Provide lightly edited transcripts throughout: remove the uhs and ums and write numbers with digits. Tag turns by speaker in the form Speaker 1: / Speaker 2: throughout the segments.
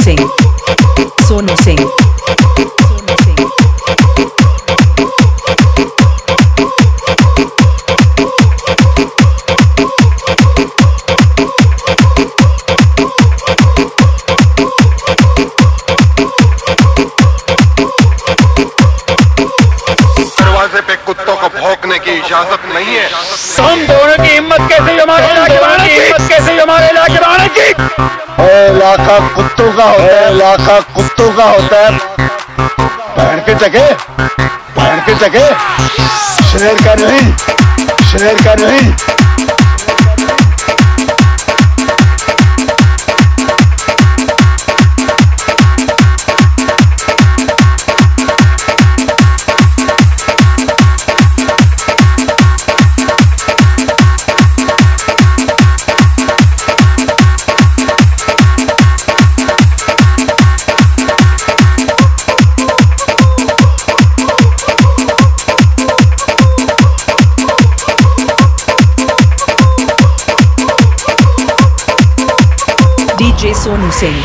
Speaker 1: Singh, Sonu Singh, Sonu Singh.
Speaker 2: दरवाजे पे कुत्तों को भौंकने की इजाजत नहीं है।
Speaker 3: हम दोनों की हिम्मत कैसे हमारे लाजवान की
Speaker 4: इलाका कुत्तों का होता है, इलाका कुत्तों का होता है। पहन के चके शेर का नहीं, शेर का नहीं।
Speaker 1: DJ Sonu Singh.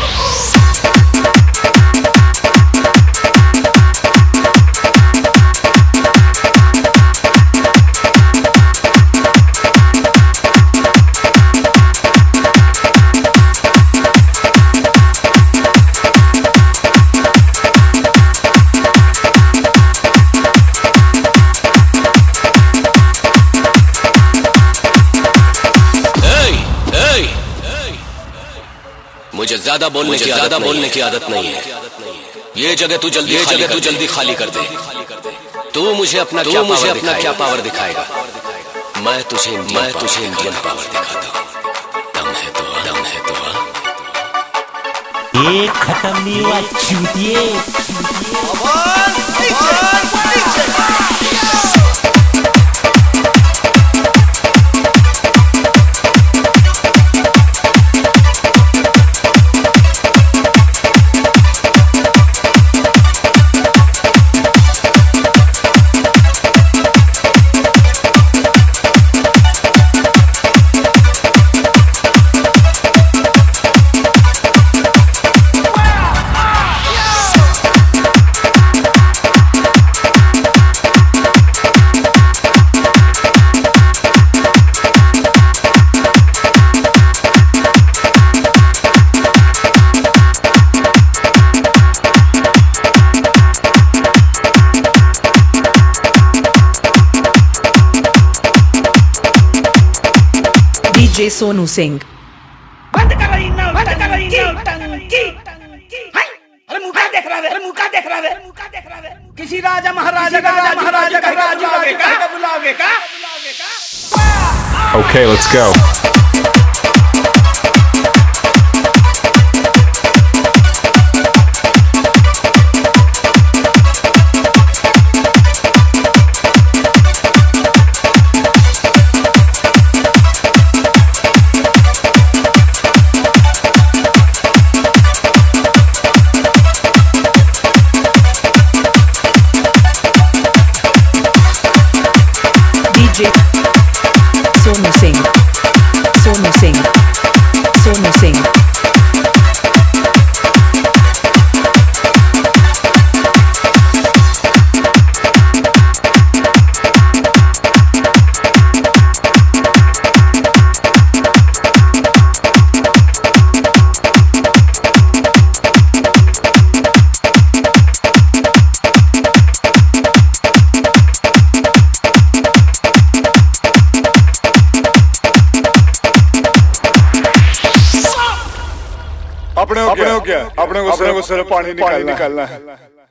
Speaker 5: मुझे ज्यादा बोलने की आदत नहीं है। ये जगह तू जल्दी खाली कर दे। तू मुझे अपना क्या पावर दिखाएगा? मैं तुझे इंडियन पावर दिखाता हूँ। दम है तो
Speaker 6: एक खत्म नहीं हुआ चूतिए।
Speaker 1: DJ Sonu Singh.
Speaker 3: बंद कर रही टंकी। अरे मुका देख रहा है। किसी राजा महाराजा का राज बुलाओगे का?
Speaker 2: Okay, let's go.
Speaker 1: DJ Sonu Singh, Sonu Singh, Sonu Singh.
Speaker 4: अपने को सिर्फ पानी निकालना है।